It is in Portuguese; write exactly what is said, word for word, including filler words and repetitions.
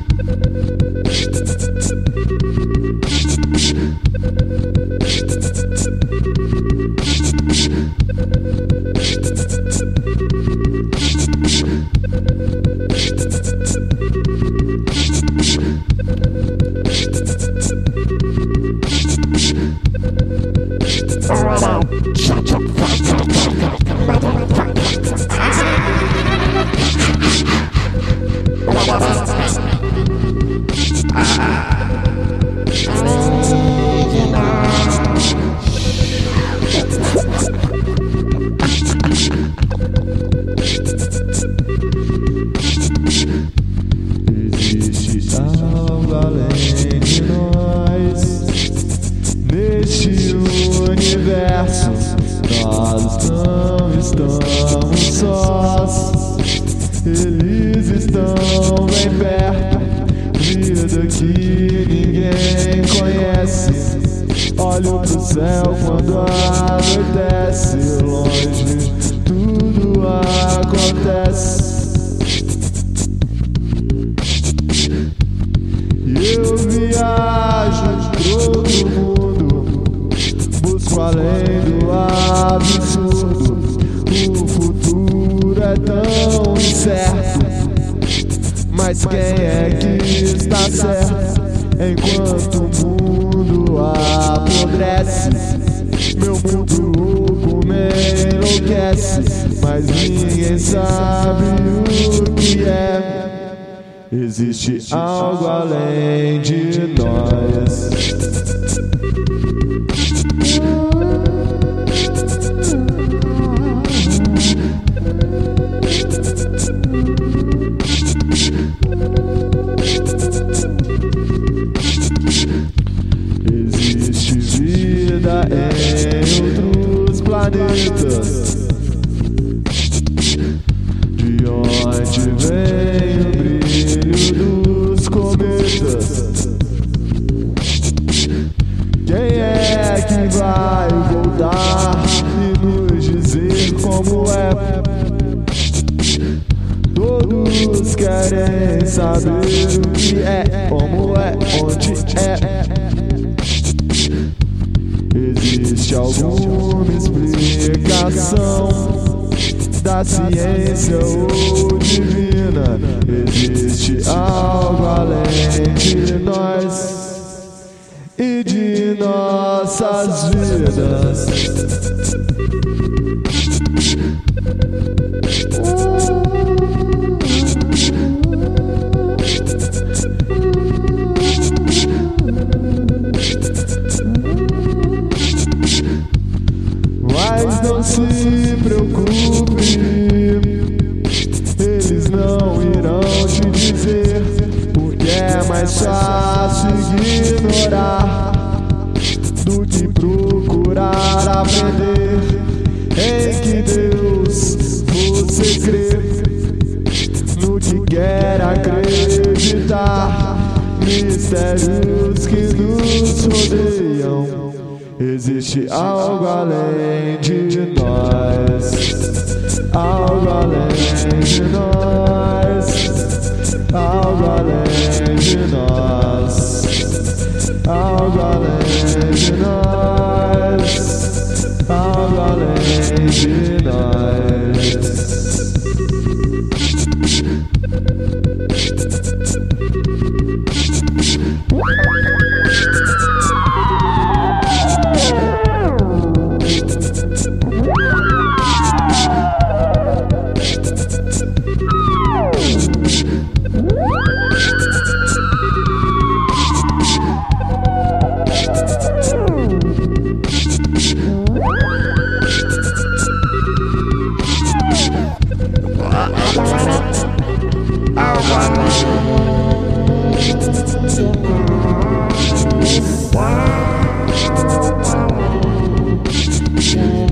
Existe algo além de nós neste universo. Nós não estamos sós, eles estão bem perto. Vida que ninguém conhece. Olho pro céu quando anoitece. Longe tudo acontece. Eu viajo pro outro mundo, busco além do absurdo. O futuro é tão incerto, mas quem é que está certo? Enquanto o mundo apodrece, meu mundo louco me enlouquece, mas ninguém sabe o que é. Existe algo além de nós. Existe vida em outros planetas. De onde vem o brilho dos cometas? Quem é que vai voltar e nos dizer como é? Todos querem saber o que é, como é, onde é. Existe alguma explicação da ciência ou divina? Existe algo além de nós e de nossas vidas. Mas não se preocupe, eles não irão te dizer, porque é mais fácil ignorar do que procurar aprender. Em que Deus você crê, no que quer acreditar, mistérios que nos rodeiam. Existe algo além de nós, algo além de nós, algo além de nós, algo além de nós, algo além de nós. Wow.